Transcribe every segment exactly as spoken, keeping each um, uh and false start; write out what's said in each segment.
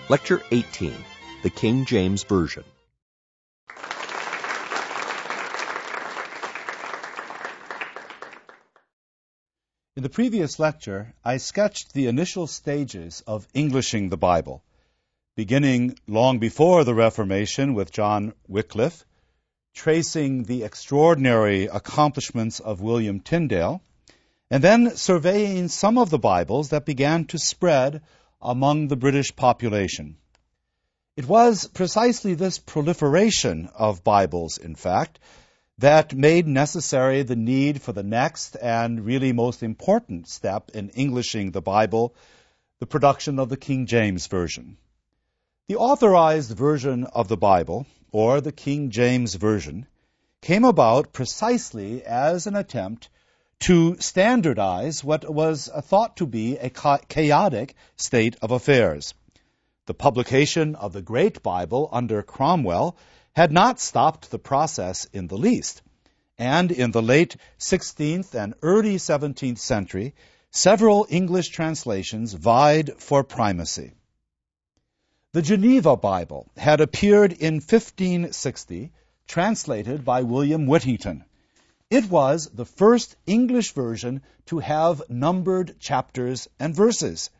Lecture eighteen, the King James Version. In the previous lecture, I sketched the initial stages of Englishing the Bible, beginning long before the Reformation with John Wycliffe, tracing the extraordinary accomplishments of William Tyndale, and then surveying some of the Bibles that began to spread among the British population. It was precisely this proliferation of Bibles, in fact, that made necessary the need for the next and really most important step in Englishing the Bible, the production of the King James Version. The authorized version of the Bible, or the King James Version, came about precisely as an attempt to standardize what was thought to be a chaotic state of affairs. The publication of the Great Bible under Cromwell had not stopped the process in the least, and in the late sixteenth and early seventeenth century, several English translations vied for primacy. The Geneva Bible had appeared in fifteen sixty, translated by William Whittington. It was the first English version to have numbered chapters and verses.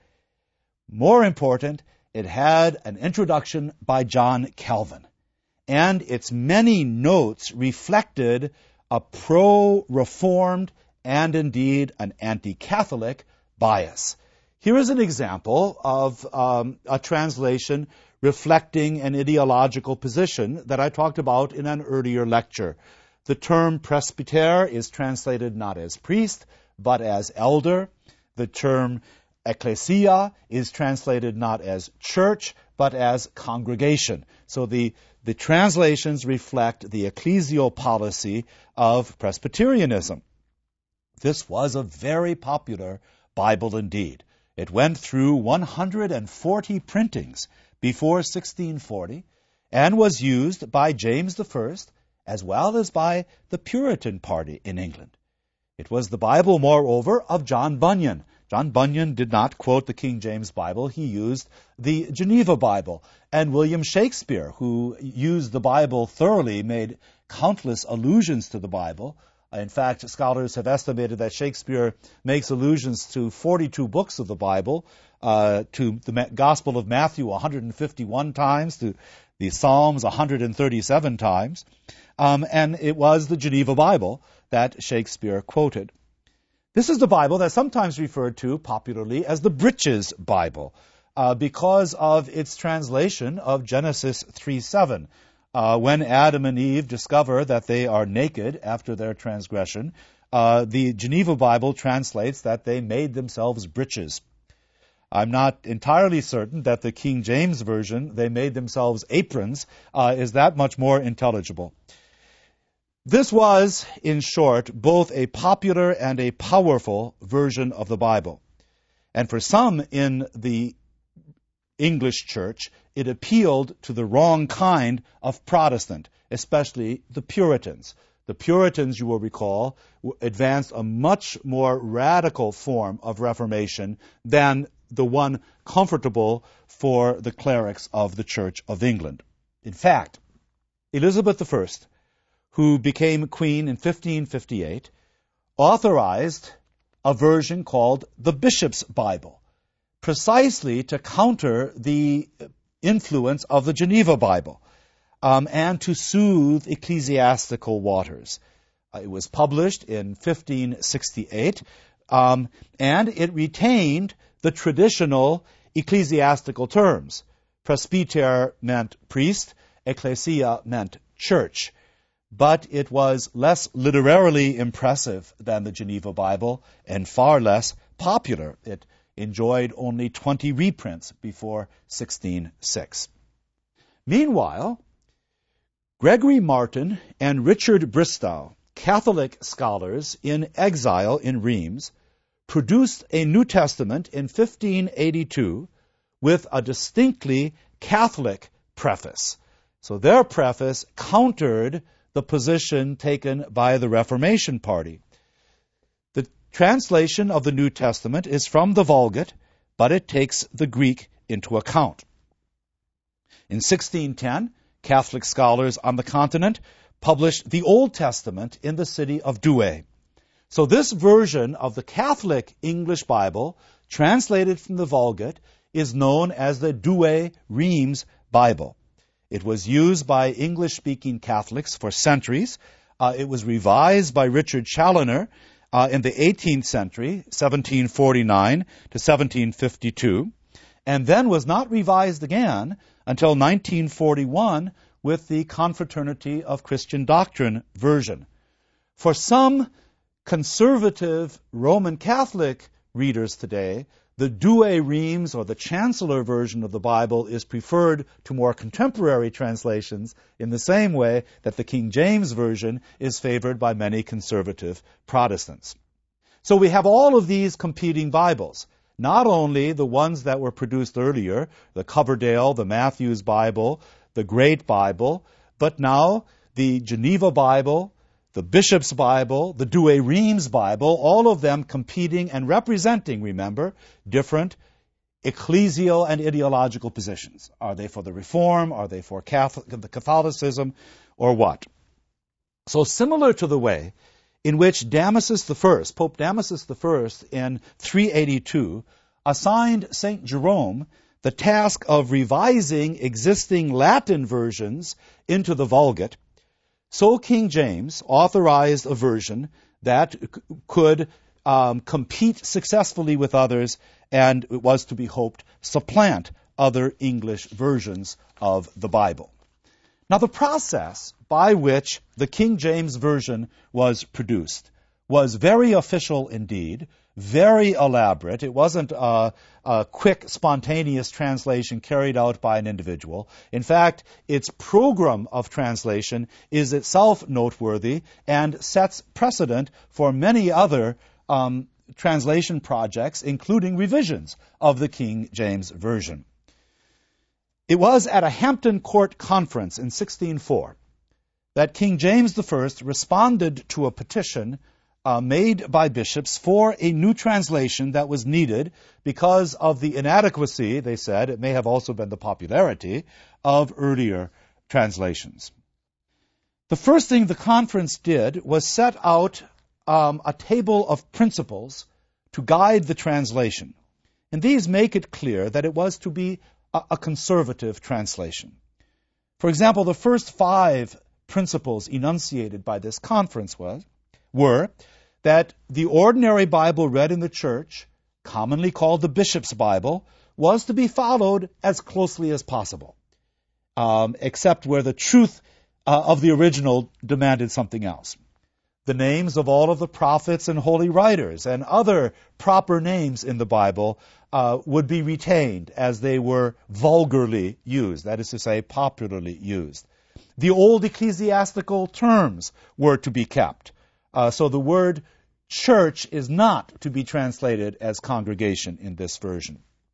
More important, it had an introduction by John Calvin, and its many notes reflected a pro-Reformed and indeed an anti-Catholic bias. Here is an example of um, a translation reflecting an ideological position that I talked about in an earlier lecture. The term presbyter is translated not as priest, but as elder. The term ecclesia is translated not as church, but as congregation. So the, the translations reflect the ecclesial policy of Presbyterianism. This was a very popular Bible indeed. It went through one hundred forty printings before sixteen forty and was used by James the First as well as by the Puritan party in England. It was the Bible, moreover, of John Bunyan. John Bunyan did not quote the King James Bible. He used the Geneva Bible. And William Shakespeare, who used the Bible thoroughly, made countless allusions to the Bible. In fact, scholars have estimated that Shakespeare makes allusions to forty-two books of the Bible, uh, to the Gospel of Matthew one hundred fifty-one times, to the Psalms one hundred thirty-seven times. Um, and it was the Geneva Bible that Shakespeare quoted. This is the Bible that's sometimes referred to popularly as the Breeches Bible uh, because of its translation of Genesis three seven. Uh, when Adam and Eve discover that they are naked after their transgression, uh, the Geneva Bible translates that they made themselves breeches. I'm not entirely certain that the King James Version, they made themselves aprons, uh, is that much more intelligible. This was, in short, both a popular and a powerful version of the Bible. And for some in the English church, it appealed to the wrong kind of Protestant, especially the Puritans. The Puritans, you will recall, advanced a much more radical form of Reformation than the one comfortable for the clerics of the Church of England. In fact, Elizabeth the First, who became queen in fifteen fifty-eight, authorized a version called the Bishop's Bible, precisely to counter the influence of the Geneva Bible um, and to soothe ecclesiastical waters. Uh, it was published in fifteen sixty-eight, um, and it retained the traditional ecclesiastical terms. Presbyter meant priest, ecclesia meant church. But it was less literarily impressive than the Geneva Bible and far less popular. It enjoyed only twenty reprints before sixteen oh six. Meanwhile, Gregory Martin and Richard Bristow, Catholic scholars in exile in Reims, produced a New Testament in fifteen eighty-two with a distinctly Catholic preface. So their preface countered the position taken by the Reformation party. The translation of the New Testament is from the Vulgate, but it takes the Greek into account. In sixteen ten, Catholic scholars on the continent published the Old Testament in the city of Douay. So this version of the Catholic English Bible, translated from the Vulgate, is known as the Douay-Rheims Bible. It was used by English-speaking Catholics for centuries. Uh, it was revised by Richard Challoner uh, in the eighteenth century, seventeen forty-nine to seventeen fifty-two, and then was not revised again until nineteen forty-one with the Confraternity of Christian Doctrine version. For some conservative Roman Catholic readers today, the Douay-Rheims or the Chancellor version of the Bible is preferred to more contemporary translations in the same way that the King James Version is favored by many conservative Protestants. So we have all of these competing Bibles, not only the ones that were produced earlier, the Coverdale, the Matthews Bible, the Great Bible, but now the Geneva Bible, the Bishop's Bible, the Douay-Rheims Bible, all of them competing and representing, remember, different ecclesial and ideological positions. Are they for the Reform? Are they for Catholic, the Catholicism? Or what? So similar to the way in which Damasus the First, Pope Damasus the First, in three eighty-two, assigned Saint Jerome the task of revising existing Latin versions into the Vulgate, so King James authorized a version that c- could um, compete successfully with others, and it was to be hoped supplant other English versions of the Bible. Now, the process by which the King James Version was produced was very official indeed, very elaborate. It wasn't a, a quick, spontaneous translation carried out by an individual. In fact, its program of translation is itself noteworthy and sets precedent for many other um, translation projects, including revisions of the King James Version. It was at a Hampton Court conference in sixteen oh four that King James the First responded to a petition Uh, made by bishops for a new translation that was needed because of the inadequacy, they said, it may have also been the popularity, of earlier translations. The first thing the conference did was set out um, a table of principles to guide the translation. And these make it clear that it was to be a, a conservative translation. For example, the first five principles enunciated by this conference was, were that the ordinary Bible read in the church, commonly called the Bishop's Bible, was to be followed as closely as possible, um, except where the truth uh, of the original demanded something else. The names of all of the prophets and holy writers and other proper names in the Bible uh, would be retained as they were vulgarly used, that is to say, popularly used. The old ecclesiastical terms were to be kept. Uh, so the word church is not to be translated as congregation in this version.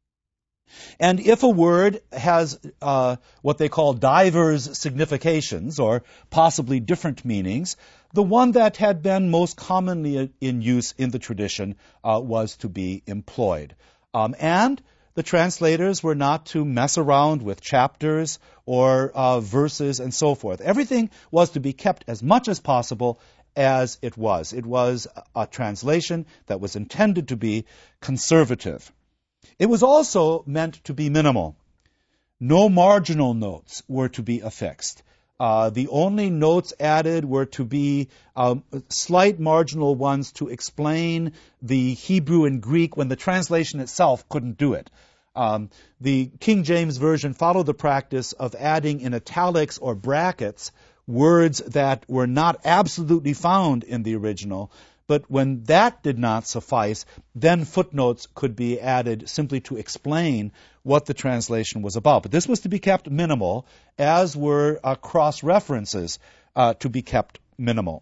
And if a word has uh, what they call diverse significations, or possibly different meanings, the one that had been most commonly in use in the tradition uh, was to be employed. Um, and the translators were not to mess around with chapters or uh, verses and so forth. Everything was to be kept as much as possible as it was. It was a translation that was intended to be conservative. It was also meant to be minimal. No marginal notes were to be affixed. Uh, the only notes added were to be um, slight marginal ones to explain the Hebrew and Greek when the translation itself couldn't do it. Um, the King James Version followed the practice of adding in italics or brackets words that were not absolutely found in the original, but when that did not suffice, then footnotes could be added simply to explain what the translation was about. But this was to be kept minimal, as were uh, cross-references uh, to be kept minimal.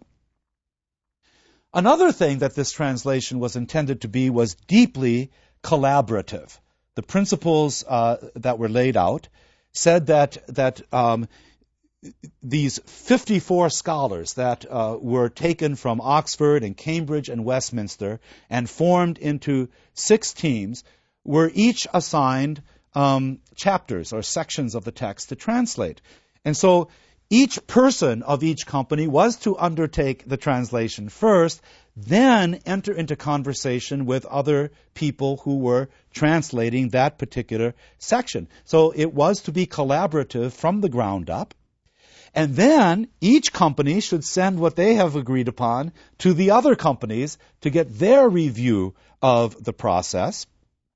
Another thing that this translation was intended to be was deeply collaborative. The principles uh, that were laid out said that that um, these fifty-four scholars that uh, were taken from Oxford and Cambridge and Westminster and formed into six teams were each assigned um, chapters or sections of the text to translate. And so each person of each company was to undertake the translation first, then enter into conversation with other people who were translating that particular section. So it was to be collaborative from the ground up. And then each company should send what they have agreed upon to the other companies to get their review of the process.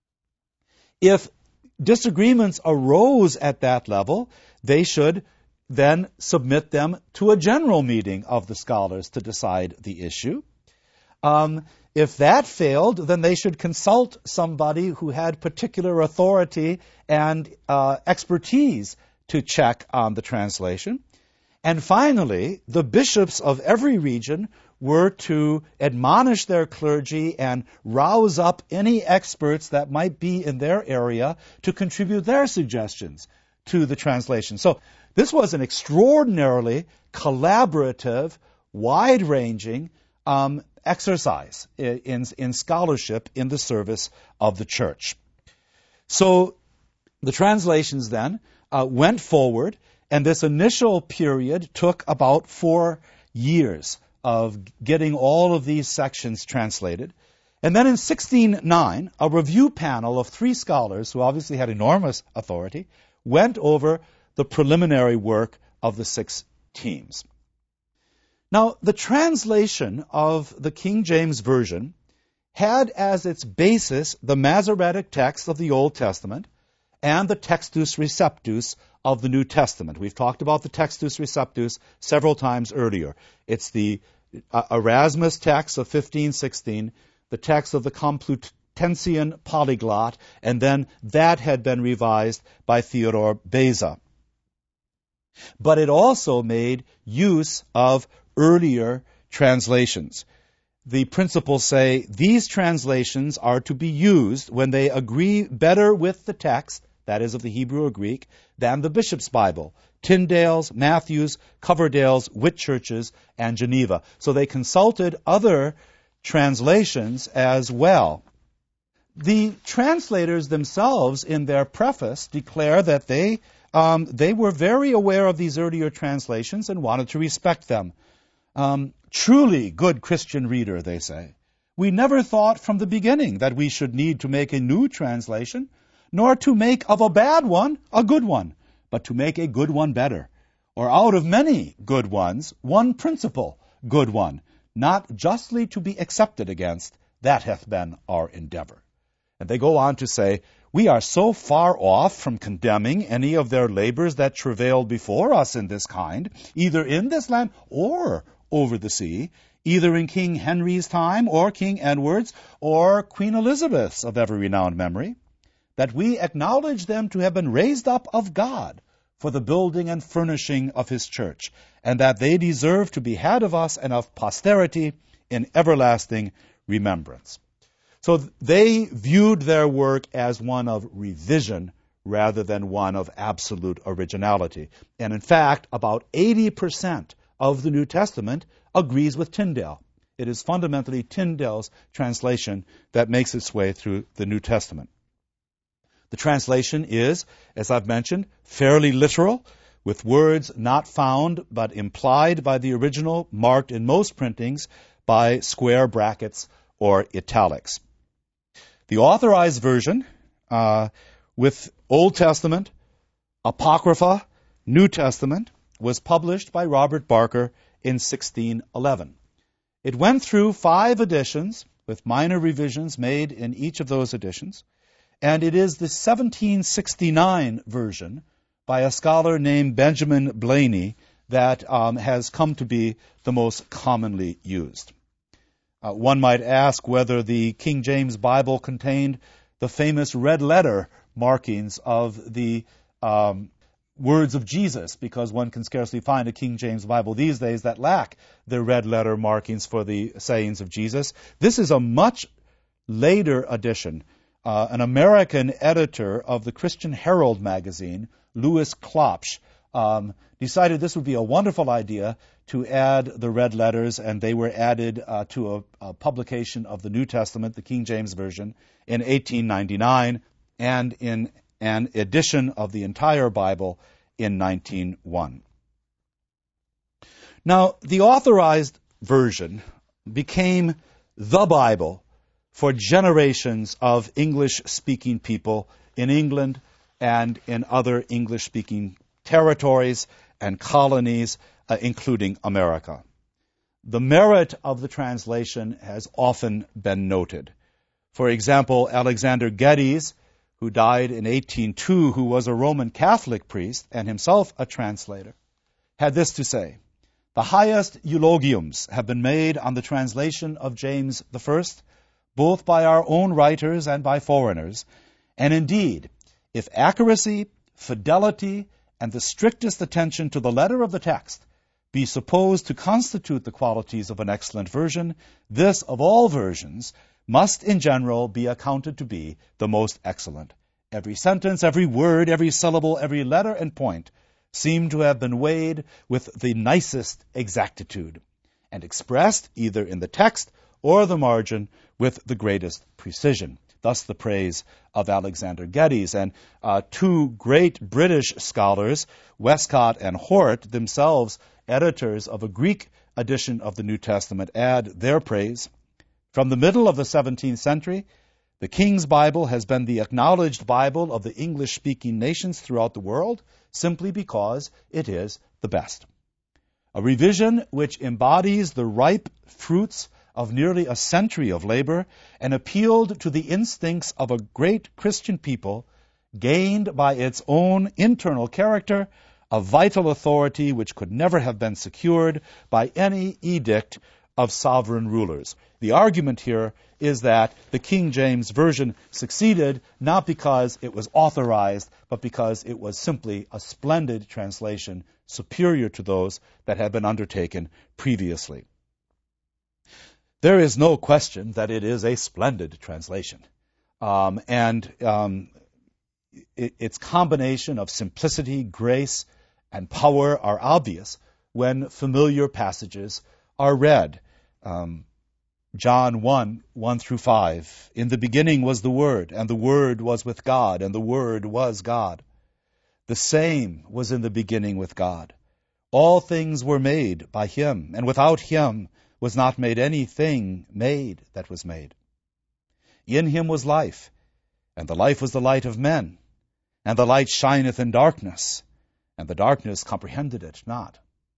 If disagreements arose at that level, they should then submit them to a general meeting of the scholars to decide the issue. Um, if that failed, then they should consult somebody who had particular authority and uh, expertise to check on the translation. And finally, the bishops of every region were to admonish their clergy and rouse up any experts that might be in their area to contribute their suggestions to the translation. So this was an extraordinarily collaborative, wide-ranging um, exercise in, in scholarship in the service of the church. So the translations then uh, went forward, and this initial period took about four years of getting all of these sections translated. And then in sixteen oh nine, a review panel of three scholars, who obviously had enormous authority, went over the preliminary work of the six teams. Now, the translation of the King James Version had as its basis the Masoretic text of the Old Testament and the Textus Receptus of the New Testament. We've talked about the Textus Receptus several times earlier. It's the uh, Erasmus text of fifteen sixteen, the text of the Complutensian Polyglot, and then that had been revised by Theodore Beza. But it also made use of earlier translations. The principles say these translations are to be used when they agree better with the text, that is of the Hebrew or Greek, than the Bishop's Bible, Tyndale's, Matthew's, Coverdale's, Whitchurch's, and Geneva. So they consulted other translations as well. The translators themselves, in their preface, declare that they um, they were very aware of these earlier translations and wanted to respect them. Um, truly good Christian reader, they say, we never thought from the beginning that we should need to make a new translation, nor to make of a bad one a good one, but to make a good one better, or out of many good ones, one principal good one, not justly to be accepted against, that hath been our endeavor. And they go on to say, we are so far off from condemning any of their labors that travailed before us in this kind, either in this land or over the sea, either in King Henry's time or King Edward's or Queen Elizabeth's of every renowned memory, that we acknowledge them to have been raised up of God for the building and furnishing of his church, and that they deserve to be had of us and of posterity in everlasting remembrance. So they viewed their work as one of revision rather than one of absolute originality. And in fact, about eighty percent of the New Testament agrees with Tyndale. It is fundamentally Tyndale's translation that makes its way through the New Testament. The translation is, as I've mentioned, fairly literal, with words not found but implied by the original, marked in most printings by square brackets or italics. The authorized version, uh, with Old Testament, Apocrypha, New Testament, was published by Robert Barker in sixteen eleven. It went through five editions, with minor revisions made in each of those editions, and it is the seventeen sixty-nine version by a scholar named Benjamin Blaney that um, has come to be the most commonly used. Uh, one might ask whether the King James Bible contained the famous red letter markings of the um, words of Jesus, because one can scarcely find a King James Bible these days that lack the red letter markings for the sayings of Jesus. This is a much later edition. Uh, an American editor of the Christian Herald magazine, Louis Klopsch, um, decided this would be a wonderful idea to add the red letters, and they were added uh, to a, a publication of the New Testament, the King James Version, in eighteen ninety-nine, and in an edition of the entire Bible in nineteen oh one. Now, the authorized version became the Bible for generations of English-speaking people in England and in other English-speaking territories and colonies, uh, including America. The merit of the translation has often been noted. For example, Alexander Geddes, who died in eighteen oh two, who was a Roman Catholic priest and himself a translator, had this to say: "The highest eulogiums have been made on the translation of James the First, both by our own writers and by foreigners, and indeed, if accuracy, fidelity, and the strictest attention to the letter of the text be supposed to constitute the qualities of an excellent version, this, of all versions, must in general be accounted to be the most excellent. Every sentence, every word, every syllable, every letter and point seem to have been weighed with the nicest exactitude, and expressed either in the text or the margin with the greatest precision." Thus the praise of Alexander Geddes. And uh, two great British scholars, Westcott and Hort, themselves editors of a Greek edition of the New Testament, add their praise. From the middle of the seventeenth century, the King's Bible has been the acknowledged Bible of the English-speaking nations throughout the world, simply because it is the best. A revision which embodies the ripe fruits of nearly a century of labor and appealed to the instincts of a great Christian people, gained by its own internal character a vital authority which could never have been secured by any edict of sovereign rulers. The argument here is that the King James Version succeeded not because it was authorized, but because it was simply a splendid translation, superior to those that had been undertaken previously. There is no question that it is a splendid translation. Um, and um, it, its combination of simplicity, grace, and power are obvious when familiar passages are read. Um, John one, one through five. "In the beginning was the Word, and the Word was with God, and the Word was God. The same was in the beginning with God. All things were made by Him, and without Him was not made anything made that was made. In Him was life, and the life was the light of men. And the light shineth in darkness, and the darkness comprehended it not."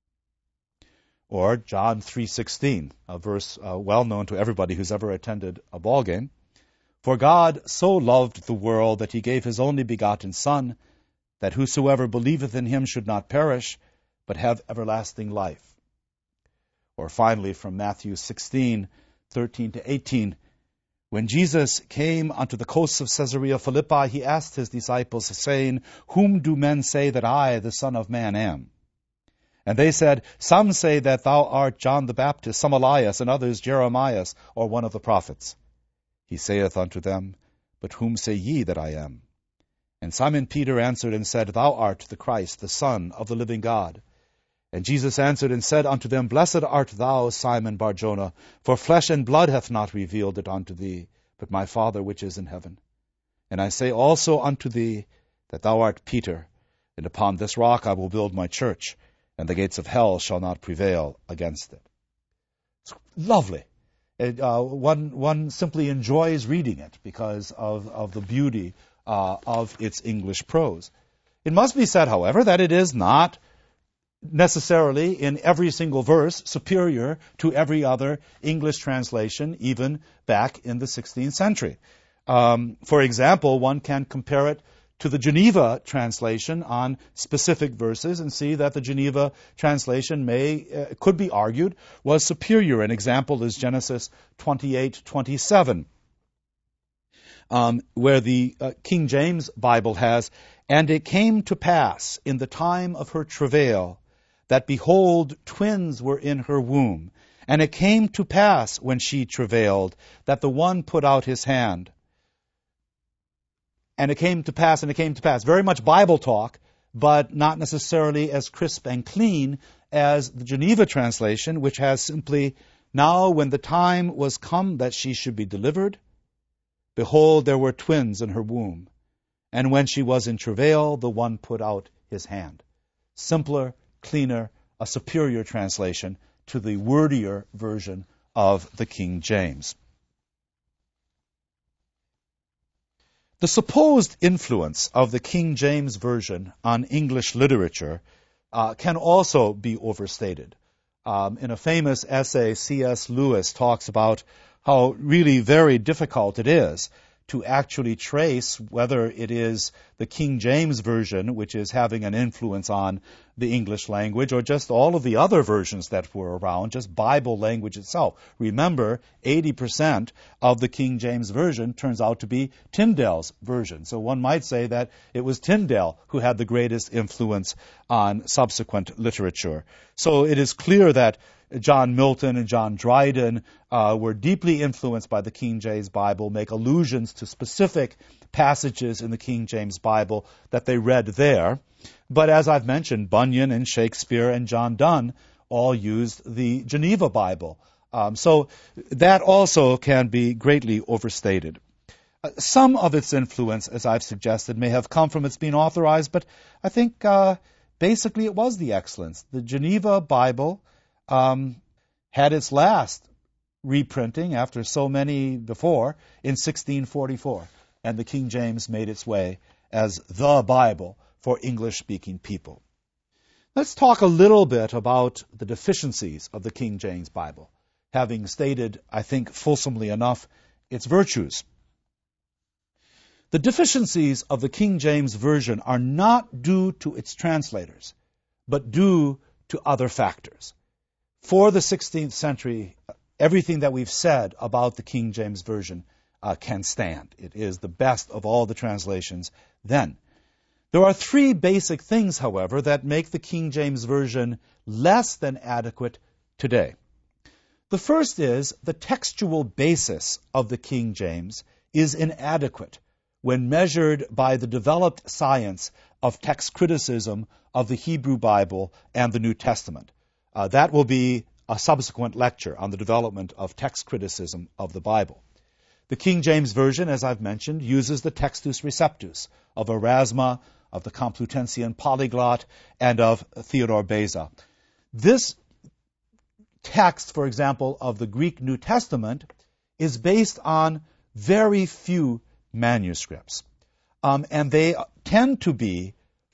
Or John three sixteen, a verse uh, well known to everybody who's ever attended a ball game. "For God so loved the world that He gave His only begotten Son, that whosoever believeth in Him should not perish, but have everlasting life." Or finally from Matthew sixteen, thirteen to eighteen, "When Jesus came unto the coasts of Caesarea Philippi, He asked His disciples, saying, Whom do men say that I, the Son of Man, am? And they said, Some say that thou art John the Baptist, some Elias, and others Jeremias, or one of the prophets. He saith unto them, But whom say ye that I am? And Simon Peter answered and said, Thou art the Christ, the Son of the living God. And Jesus answered and said unto them, Blessed art thou, Simon Bar-Jonah, for flesh and blood hath not revealed it unto thee, but my Father which is in heaven. And I say also unto thee, that thou art Peter, and upon this rock I will build my church, and the gates of hell shall not prevail against it. It's lovely. It, uh, one, one simply enjoys reading it because of, of the beauty uh, of its English prose. It must be said, however, that it is not necessarily in every single verse superior to every other English translation, even back in the sixteenth century. Um, for example, one can compare it to the Geneva translation on specific verses and see that the Geneva translation may uh, could be argued was superior. An example is Genesis twenty-eight twenty-seven, um, where the uh, King James Bible has, And it came to pass in the time of her travail, that behold, twins were in her womb. And it came to pass when she travailed, that the one put out his hand. And it came to pass, and it came to pass. Very much Bible talk, but not necessarily as crisp and clean as the Geneva translation, which has simply, Now when the time was come that she should be delivered, behold, there were twins in her womb. And when she was in travail, the one put out his hand. Simpler, cleaner, a superior translation to the wordier version of the King James. The supposed influence of the King James Version on English literature uh, can also be overstated. Um, in a famous essay, C S Lewis talks about how really very difficult it is to actually trace whether it is the King James Version which is having an influence on the English language, or just all of the other versions that were around, just Bible language itself. Remember, eighty percent of the King James Version turns out to be Tyndale's version. So one might say that it was Tyndale who had the greatest influence on subsequent literature. So it is clear that John Milton and John Dryden uh, were deeply influenced by the King James Bible, make allusions to specific passages in the King James Bible that they read there. But as I've mentioned, Bunyan and Shakespeare and John Donne all used the Geneva Bible. Um, so that also can be greatly overstated. Uh, some of its influence, as I've suggested, may have come from its being authorized, but I think uh, basically it was the excellence. The Geneva Bible Um, had its last reprinting after so many before in sixteen forty-four, and the King James made its way as the Bible for English-speaking people. Let's talk a little bit about the deficiencies of the King James Bible, having stated, I think, fulsomely enough, its virtues. The deficiencies of the King James Version are not due to its translators, but due to other factors. For the sixteenth century, everything that we've said about the King James Version uh, can stand. It is the best of all the translations then. There are three basic things, however, that make the King James Version less than adequate today. The first is the textual basis of the King James is inadequate when measured by the developed science of text criticism of the Hebrew Bible and the New Testament. Uh, that will be a subsequent lecture on the development of text criticism of the Bible. The King James Version, as I've mentioned, uses the Textus Receptus of Erasma, of the Complutensian Polyglot, and of Theodore Beza. This text, for example, of the Greek New Testament is based on very few manuscripts. Um, and they tend to be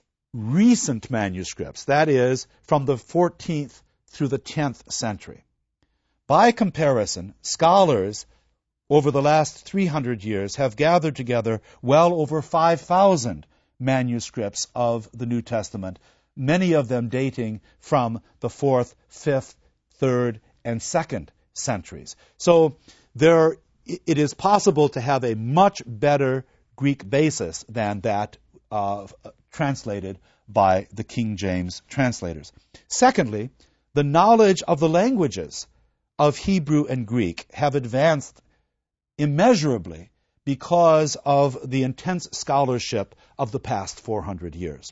recent manuscripts, that is, from the fourteenth through the tenth century. By comparison, scholars over the last three hundred years have gathered together well over five thousand manuscripts of the New Testament, many of them dating from the fourth, fifth, third, and second centuries. So there, it is possible to have a much better Greek basis than that uh, translated by the King James translators. Secondly, the knowledge of the languages of Hebrew and Greek have advanced immeasurably because of the intense scholarship of the past four hundred years.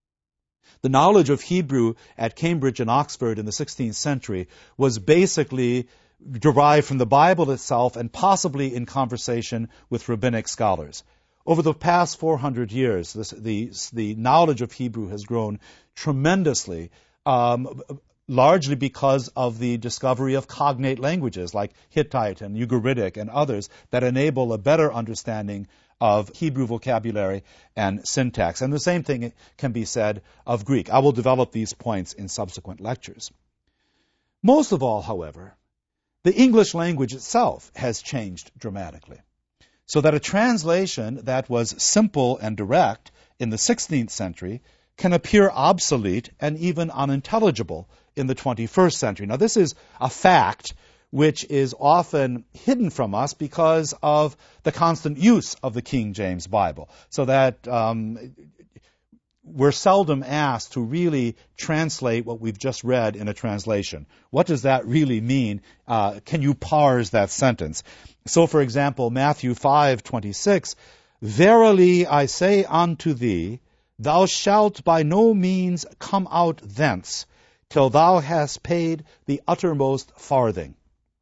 The knowledge of Hebrew at Cambridge and Oxford in the sixteenth century was basically derived from the Bible itself and possibly in conversation with rabbinic scholars. Over the past four hundred years, this, the, the knowledge of Hebrew has grown tremendously, um, largely because of the discovery of cognate languages like Hittite and Ugaritic and others that enable a better understanding of Hebrew vocabulary and syntax. And the same thing can be said of Greek. I will develop these points in subsequent lectures. Most of all, however, the English language itself has changed dramatically, so that a translation that was simple and direct in the sixteenth century can appear obsolete and even unintelligible in the twenty-first century. Now, this is a fact which is often hidden from us because of the constant use of the King James Bible, so that um, we're seldom asked to really translate what we've just read in a translation. What does that really mean? Uh, can you parse that sentence? So, for example, Matthew five twenty-six, "Verily I say unto thee, thou shalt by no means come out thence, till thou hast paid the uttermost farthing."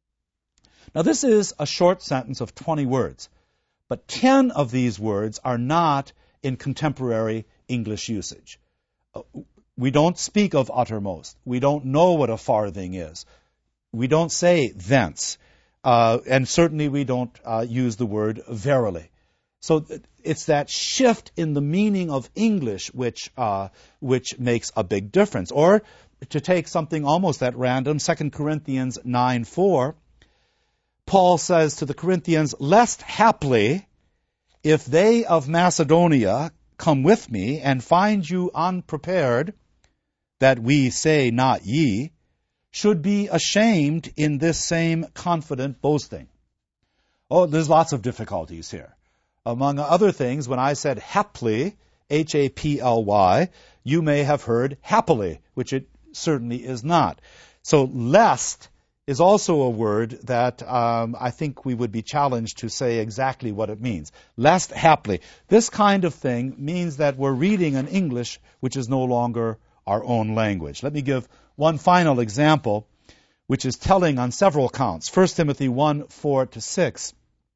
Now, this is a short sentence of twenty words, but ten of these words are not in contemporary English usage. Uh, we don't speak of uttermost. We don't know what a farthing is. We don't say thence. Uh, and certainly we don't uh, use the word verily. So th- it's that shift in the meaning of English which uh, which makes a big difference. Or to take something almost at random, Second Corinthians nine four, Paul says to the Corinthians, "Lest haply, if they of Macedonia come with me and find you unprepared, that we say not ye, should be ashamed in this same confident boasting." Oh, there's lots of difficulties here. Among other things, when I said haply, H A P L Y, you may have heard happily, which it certainly is not. So lest is also a word that um, I think we would be challenged to say exactly what it means. Lest haply. This kind of thing means that we're reading an English which is no longer our own language. Let me give one final example, which is telling on several counts. First Timothy one, four to six.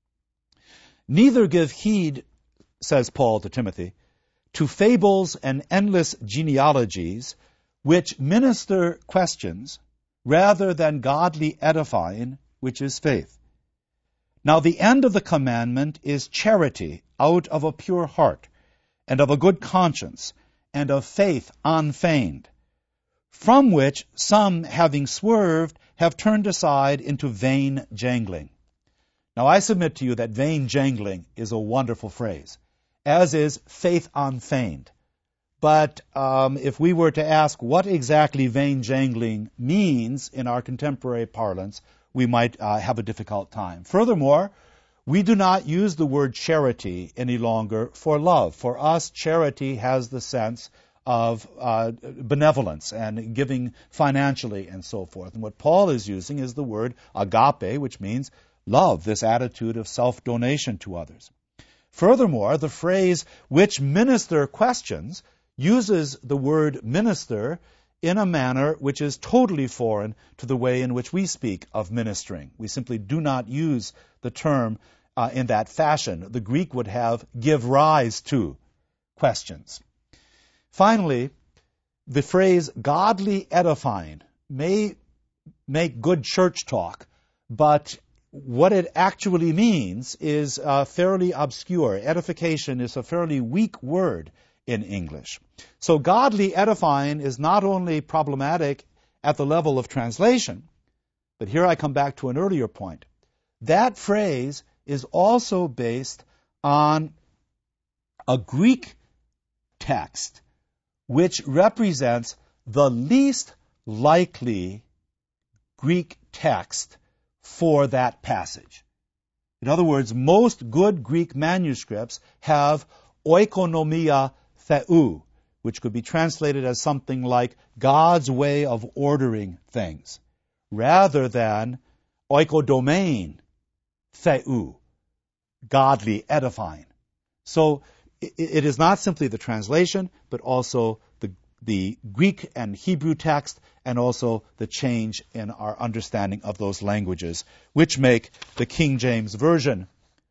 "Neither give heed," says Paul to Timothy, "to fables and endless genealogies, which minister questions, rather than godly edifying, which is faith. Now the end of the commandment is charity out of a pure heart, and of a good conscience, and of faith unfeigned, from which some, having swerved, have turned aside into vain jangling." Now I submit to you that vain jangling is a wonderful phrase, as is faith unfeigned. But um, if we were to ask what exactly vain jangling means in our contemporary parlance, we might uh, have a difficult time. Furthermore, we do not use the word charity any longer for love. For us, charity has the sense of uh, benevolence and giving financially and so forth. And what Paul is using is the word agape, which means love, this attitude of self-donation to others. Furthermore, the phrase "which minister questions" uses the word minister in a manner which is totally foreign to the way in which we speak of ministering. We simply do not use the term uh, in that fashion. The Greek would have "give rise to" questions. Finally, the phrase "godly edifying" may make good church talk, but what it actually means is uh, fairly obscure. Edification is a fairly weak word in English. So godly edifying is not only problematic at the level of translation, but here I come back to an earlier point. That phrase is also based on a Greek text which represents the least likely Greek text for that passage. In other words, most good Greek manuscripts have oikonomia theou, which could be translated as something like God's way of ordering things, rather than oikodomein theou, godly edifying. So it is not simply the translation, but also the, the Greek and Hebrew text, and also the change in our understanding of those languages, which make the King James Version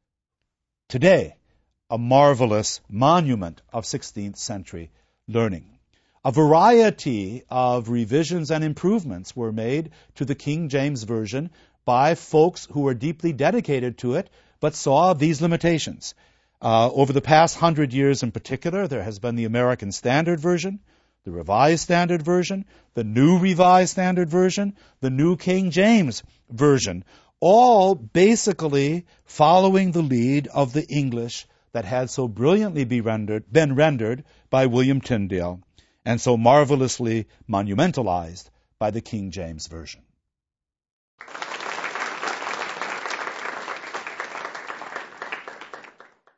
today a marvelous monument of sixteenth century learning. A variety of revisions and improvements were made to the King James Version by folks who were deeply dedicated to it, but saw these limitations. Uh, over the past hundred years in particular, there has been the American Standard Version, the Revised Standard Version, the New Revised Standard Version, the New King James Version, all basically following the lead of the English that had so brilliantly be rendered, been rendered by William Tyndale, and so marvelously monumentalized by the King James Version.